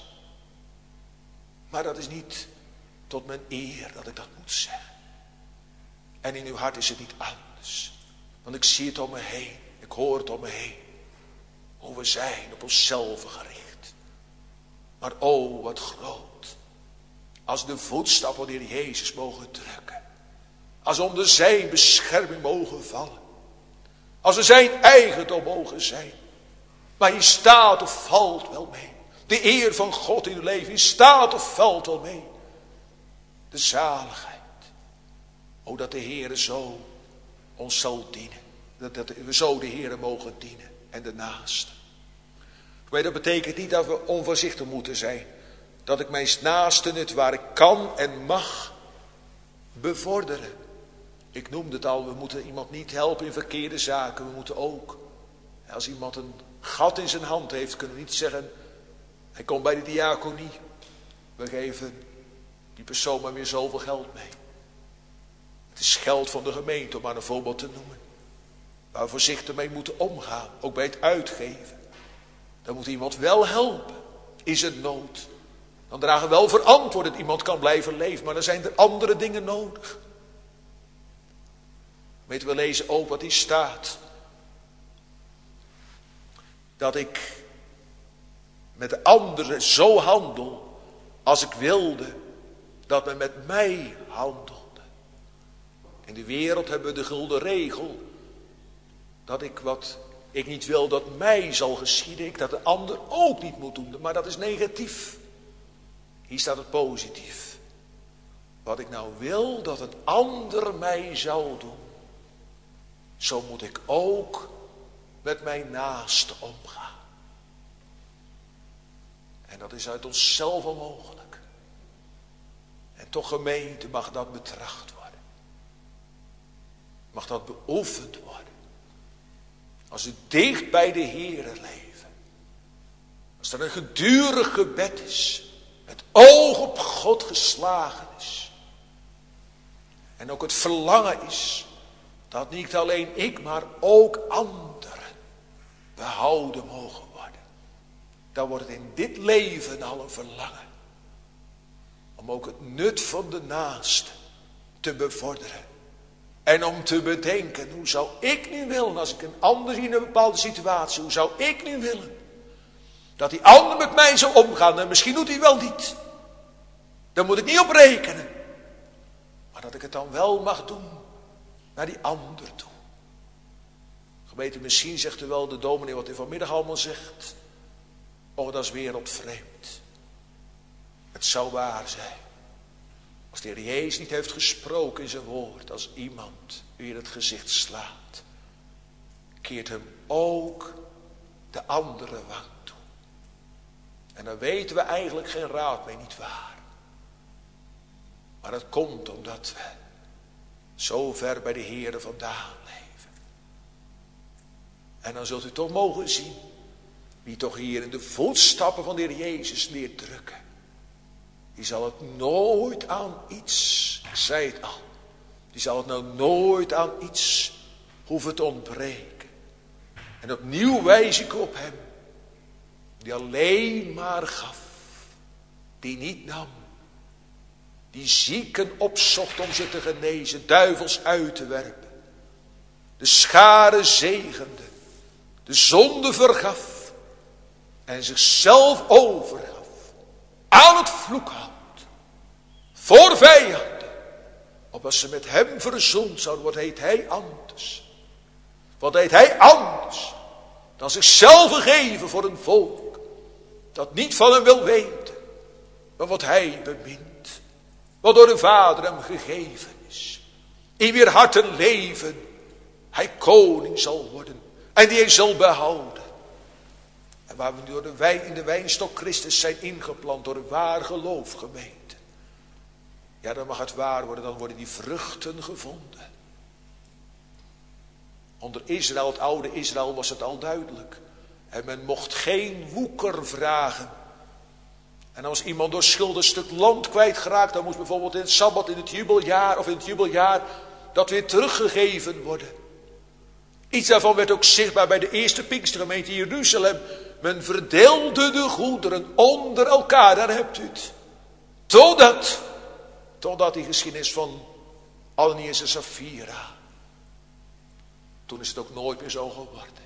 Speaker 1: Maar dat is niet tot mijn eer dat ik dat moet zeggen. En in uw hart is het niet anders. Want ik zie het om me heen. Ik hoor het om me heen. Hoe we zijn op onszelf gericht. Maar oh, wat groot. Als de voetstappen van de Heer Jezus mogen drukken. Als we onder zijn bescherming mogen vallen. Als we zijn eigendom mogen zijn. Maar je staat of valt wel mee. De eer van God in uw leven. Je staat of valt wel mee. De zaligheid. O, dat de Heere zo ons zal dienen. Dat we zo de Heere mogen dienen. En de naaste. Maar dat betekent niet dat we onvoorzichtig moeten zijn. Dat ik mijn naaste het waar ik kan en mag bevorderen. Ik noemde het al, we moeten iemand niet helpen in verkeerde zaken. We moeten ook, als iemand een gat in zijn hand heeft, kunnen we niet zeggen, hij komt bij de diaconie. We geven die persoon maar weer zoveel geld mee. Het is geld van de gemeente, om maar een voorbeeld te noemen. Waar we voorzichtig mee moeten omgaan, ook bij het uitgeven. Dan moet iemand wel helpen, in zijn nood. Dan dragen we wel verantwoord dat iemand kan blijven leven, maar dan zijn er andere dingen nodig. Weten we lezen ook wat hier staat. Dat ik met de anderen zo handel als ik wilde dat men met mij handelde. In de wereld hebben we de gulden regel dat ik wat ik niet wil dat mij zal geschieden, ik dat de ander ook niet moet doen. Maar dat is negatief. Hier staat het positief. Wat ik nou wil dat een ander mij zal doen, zo moet ik ook met mijn naaste omgaan. En dat is uit onszelf onmogelijk. En toch, gemeente, mag dat betracht worden. Mag dat beoefend worden. Als we dicht bij de Heere leven. Als er een gedurig gebed is. Het oog op God geslagen is. En ook het verlangen is. Dat niet alleen ik, maar ook anderen behouden mogen worden. Dan wordt het in dit leven al een verlangen. Om ook het nut van de naaste te bevorderen. En om te bedenken, hoe zou ik nu willen, als ik een ander zie in een bepaalde situatie, hoe zou ik nu willen, dat die ander met mij zou omgaan, en misschien doet hij wel niet. Daar moet ik niet op rekenen. Maar dat ik het dan wel mag doen, naar die ander toe. Gemeente, misschien zegt u wel de dominee wat hij vanmiddag allemaal zegt. Oh, dat is wereldvreemd. Het zou waar zijn. Als de Heer Jezus niet heeft gesproken in zijn woord, als iemand u in het gezicht slaat, keert hem ook de andere wang toe. En dan weten we eigenlijk geen raad mee, niet waar. Maar dat komt omdat we zo ver bij de Heere vandaan leven. En dan zult u toch mogen zien Wie toch hier in de voetstappen van de Heer Jezus leert drukken, die zal het nooit aan iets, ik zei het al, die zal het nou nooit aan iets hoeven te ontbreken. En opnieuw wijs ik op hem, die alleen maar gaf, die niet nam, die zieken opzocht om ze te genezen, duivels uit te werpen, de schare zegende, de zonde vergaf en zichzelf overgaf aan het vloekhout voor vijanden, opdat ze met hem verzoend zouden. Wat deed hij anders? Wat deed hij anders dan zichzelf geven voor een volk dat niet van hem wil weten, maar wat hij bemint, wat door de Vader hem gegeven is, in wier hart en leven hij koning zal worden en die hij zal behouden. En waar we nu door in de wijnstok Christus zijn ingeplant door een waar geloof gemeten. Ja, dan mag het waar worden, dan worden die vruchten gevonden. Onder Israël, het oude Israël, was het al duidelijk. En men mocht geen woeker vragen. En als iemand door schuld een stuk land kwijtgeraakt, dan moest bijvoorbeeld in het Sabbat, in het jubeljaar of in het jubeljaar, dat weer teruggegeven worden. Iets daarvan werd ook zichtbaar bij de eerste Pinkstergemeente in Jeruzalem. Men verdeelde de goederen onder elkaar, daar hebt u het. Totdat die geschiedenis van Ananias en Safira. Toen is het ook nooit meer zo geworden.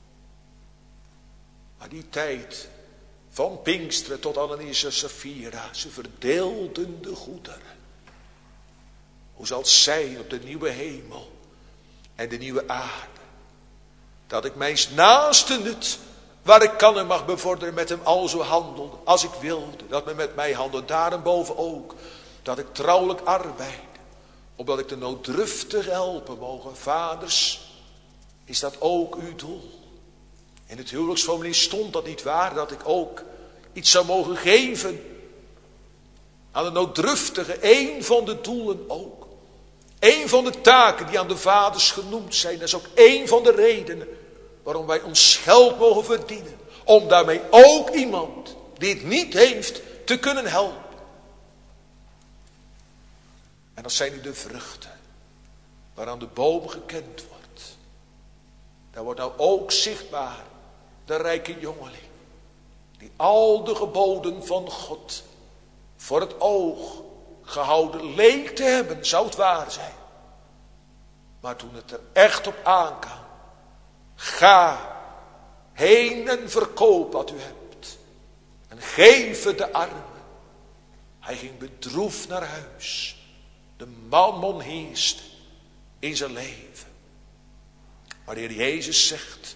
Speaker 1: Maar die tijd van Pinksteren tot Ananias en Safira, ze verdeelden de goederen. Hoe zal het zijn op de nieuwe hemel en de nieuwe aarde? Dat ik mijn naaste nut, waar ik kan en mag bevorderen, met hem alzo handelde, als ik wilde. Dat men met mij handelt, daarboven ook. Dat ik trouwelijk arbeid, opdat ik de nooddruftig helpen mogen. Vaders, is dat ook uw doel? In het huwelijksformulier stond dat niet waar, dat ik ook iets zou mogen geven aan de nooddruftige. Eén van de doelen ook. Eén van de taken die aan de vaders genoemd zijn. Dat is ook één van de redenen waarom wij ons geld mogen verdienen. Om daarmee ook iemand die het niet heeft te kunnen helpen. En dat zijn nu de vruchten waaraan de boom gekend wordt. Daar wordt nou ook zichtbaar de rijke jongeling, die al de geboden van God voor het oog gehouden leek te hebben, zou het waar zijn. Maar toen het er echt op aankwam, ga heen en verkoop wat u hebt en geef het de armen. Hij ging bedroefd naar huis. De mammon heerste in zijn leven. Maar de Heer Jezus zegt,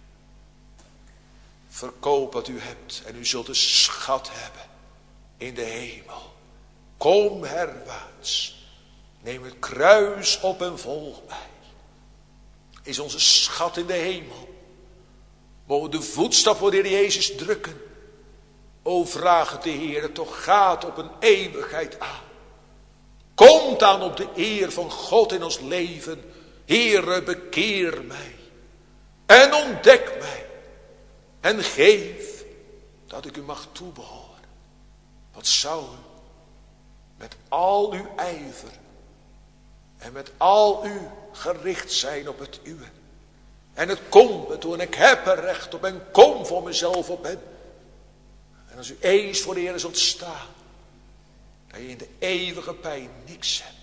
Speaker 1: verkoop wat u hebt en u zult een schat hebben in de hemel. Kom herwaarts, neem het kruis op en volg mij. Is onze schat in de hemel. Mogen de voetstap voor de Heer Jezus drukken. O, vraag het de Heer, toch gaat op een eeuwigheid aan. Komt aan op de eer van God in ons leven. Heere, bekeer mij en ontdek mij en geef dat ik u mag toebehoren. Wat zou u met al uw ijver en met al uw gericht zijn op het uwe. En het komt me toe en ik heb er recht op en kom voor mezelf op hem. En als u eens voor de Heer zult staan, dat je in de eeuwige pijn niks hebt.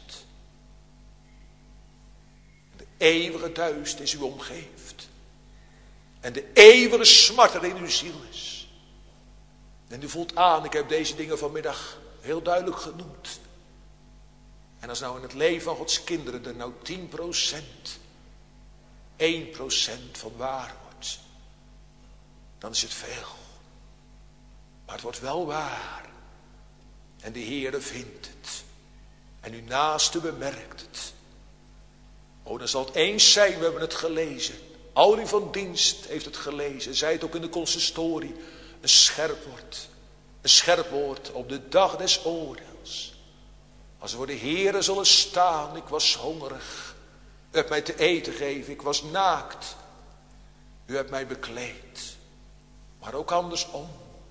Speaker 1: De eeuwige duisternis u omgeeft. En de eeuwige smart er in uw ziel is. En u voelt aan, ik heb deze dingen vanmiddag heel duidelijk genoemd. En als nou in het leven van Gods kinderen er nou 10%, 1% van waar wordt, dan is het veel. Maar het wordt wel waar. En de Heere vindt het. En uw naaste bemerkt het. Oh, dan zal het eens zijn, we hebben het gelezen. Audrey van Dienst heeft het gelezen. Zij het ook in de consistorie. Een scherp woord. Een scherp woord op de dag des oordeels. Als we voor de Heere zullen staan. Ik was hongerig. U hebt mij te eten gegeven. Ik was naakt. U hebt mij bekleed. Maar ook andersom.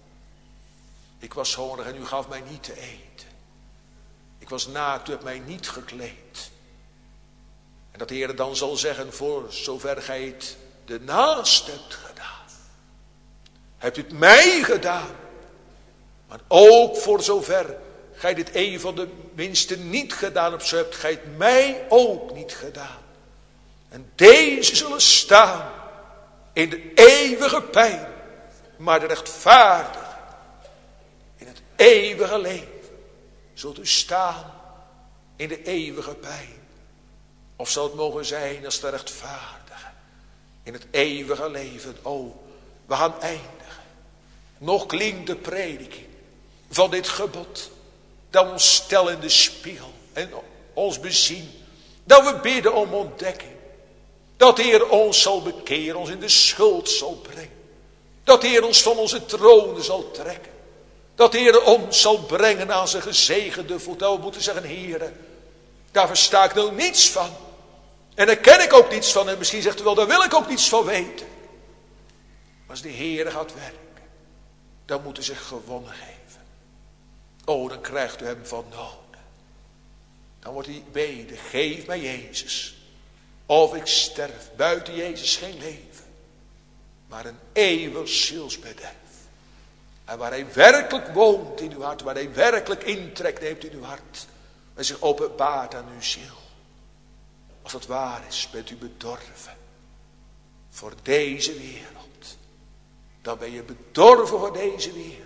Speaker 1: Ik was honger en u gaf mij niet te eten. Ik was naakt, u hebt mij niet gekleed. En dat de Heer dan zal zeggen, voor zover gij het de naast hebt gedaan. Hebt u het mij gedaan. Maar ook voor zover gij dit een van de minste niet gedaan hebt, zo hebt gij het mij ook niet gedaan. En deze zullen staan in de eeuwige pijn, maar de rechtvaardige in het eeuwige leven. Zult u staan in de eeuwige pijn? Of zal het mogen zijn als de rechtvaardige in het eeuwige leven? Oh, we gaan eindigen. Nog klinkt de prediking van dit gebod. Dat we ons stellen in de spiegel en ons bezien. Dat we bidden om ontdekking. Dat de Heer ons zal bekeren, ons in de schuld zal brengen. Dat de Heer ons van onze tronen zal trekken. Dat de Heer ons zal brengen aan zijn gezegende voet. Dat we moeten zeggen, Heer, daar versta ik nou niets van. En daar ken ik ook niets van. En misschien zegt u wel, daar wil ik ook niets van weten. Maar als de Heer gaat werken, dan moet u zich gewonnen geven. Oh, dan krijgt u hem van noden. Dan wordt die bede, geef mij Jezus. Of ik sterf, buiten Jezus geen leven. Maar een eeuwig zielsbederf. En waar hij werkelijk woont in uw hart. Waar hij werkelijk intrek neemt in uw hart. En zich openbaart aan uw ziel. Als het waar is, bent u bedorven. Voor deze wereld. Dan ben je bedorven voor deze wereld.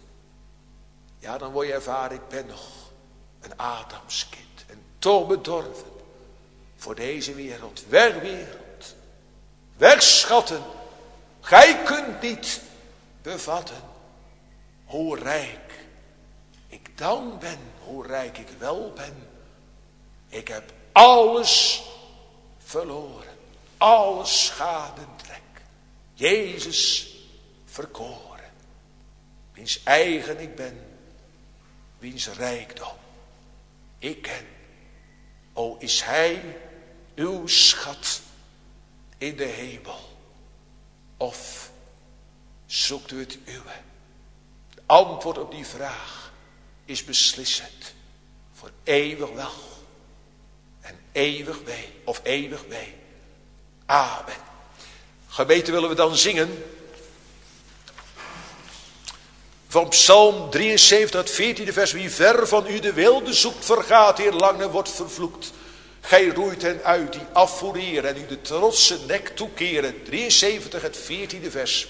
Speaker 1: Ja, dan word je ervaren, ik ben nog een Adamskind. En toch bedorven. Voor deze wereld. Weg wereld. Weg schatten. Gij kunt niet bevatten. Hoe rijk ik dan ben. Hoe rijk ik wel ben. Ik heb alles verloren. Alle schade trek. Jezus verkoren. Wiens eigen ik ben. Wiens rijkdom ik ken. O, is hij uw schat in de hemel? Of zoekt u het uwe? Het antwoord op die vraag is beslissend. Voor eeuwig wel. En eeuwig wee. Of eeuwig wee. Amen. Gemeente, willen we dan zingen van Psalm 73, het 14e vers. Wie ver van u de wilde zoekt, vergaat hier lang en wordt vervloekt. Gij roeit hen uit die afvoeren en u de trotse nek toekeren. 73, het 14e vers.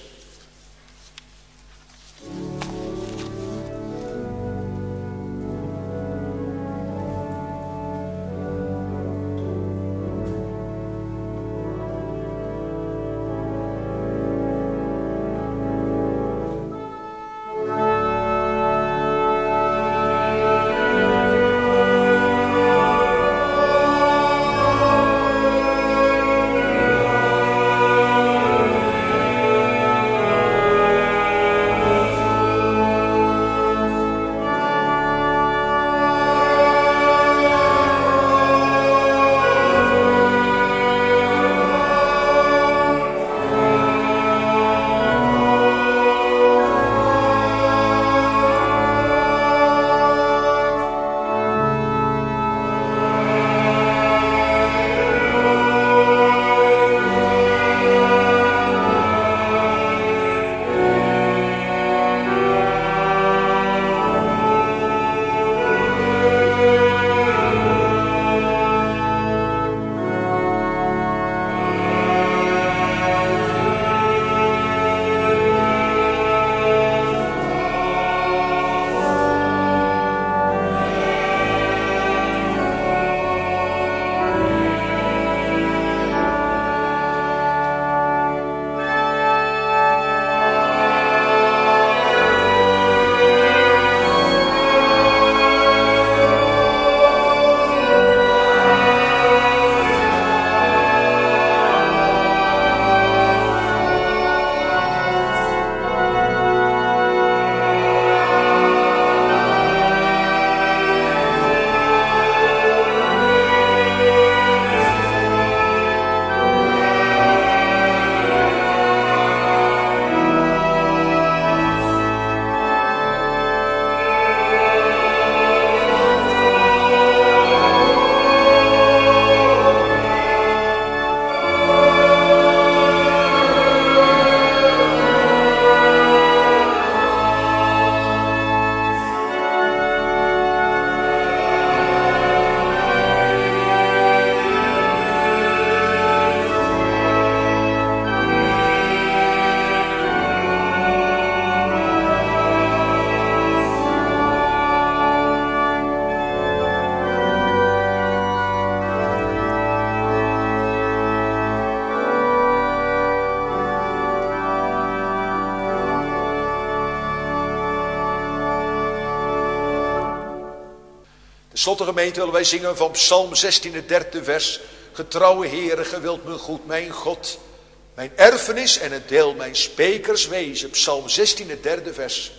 Speaker 1: Tenslotte gemeente willen wij zingen van Psalm 16 het derde vers. Getrouwe Heere, ge wilt me goed, mijn God, mijn erfenis en het deel mijn spekers wezen. Psalm 16 het derde vers.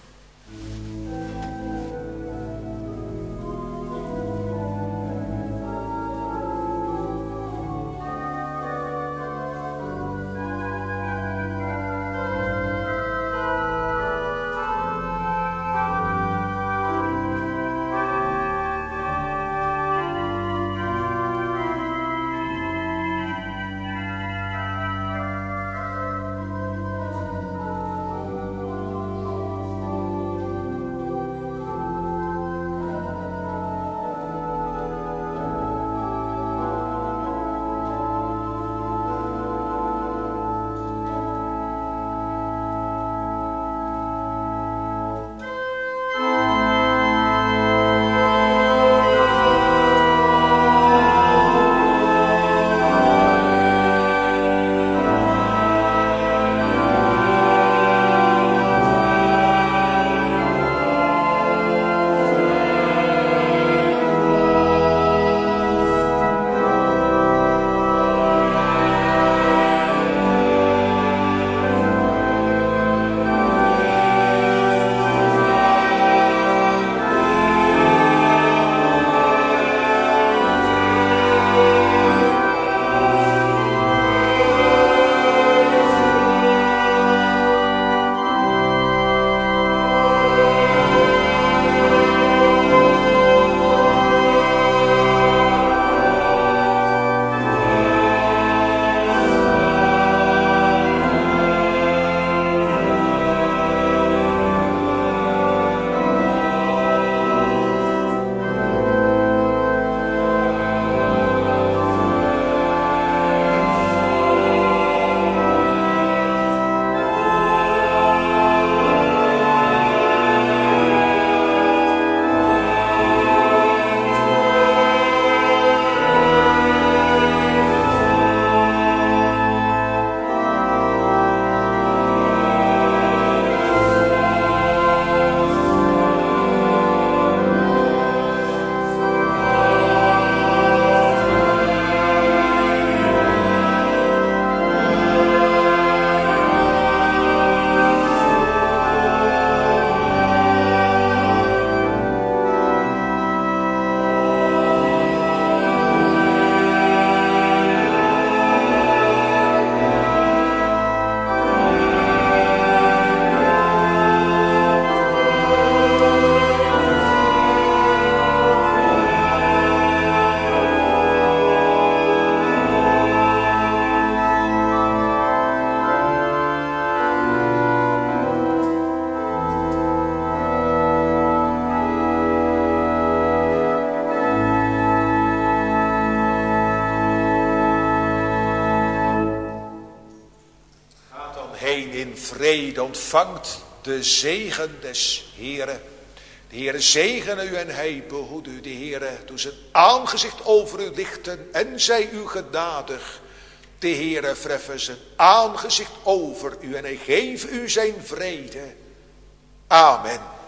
Speaker 1: in vrede ontvangt de zegen des Heeren. De Heere zegene u en hij behoede u. De Heere doet zijn aangezicht over u lichten en zij u genadig. De Heere verheffen zijn aangezicht over u en hij geeft u zijn vrede. Amen.